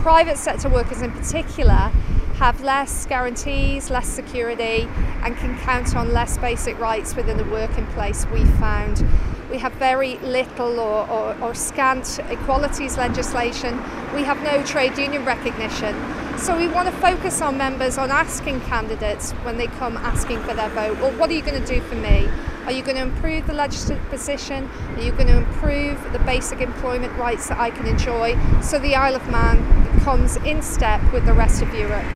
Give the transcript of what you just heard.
private sector workers in particular have less guarantees, less security, and can count on less basic rights within the working place. We found we have very little or scant equalities legislation. We have no trade union recognition. So we want to focus our members on asking candidates when they come asking for their vote, well, what are you going to do for me? Are you going to improve the legislative position? Are you going to improve the basic employment rights that I can enjoy so the Isle of Man comes in step with the rest of Europe?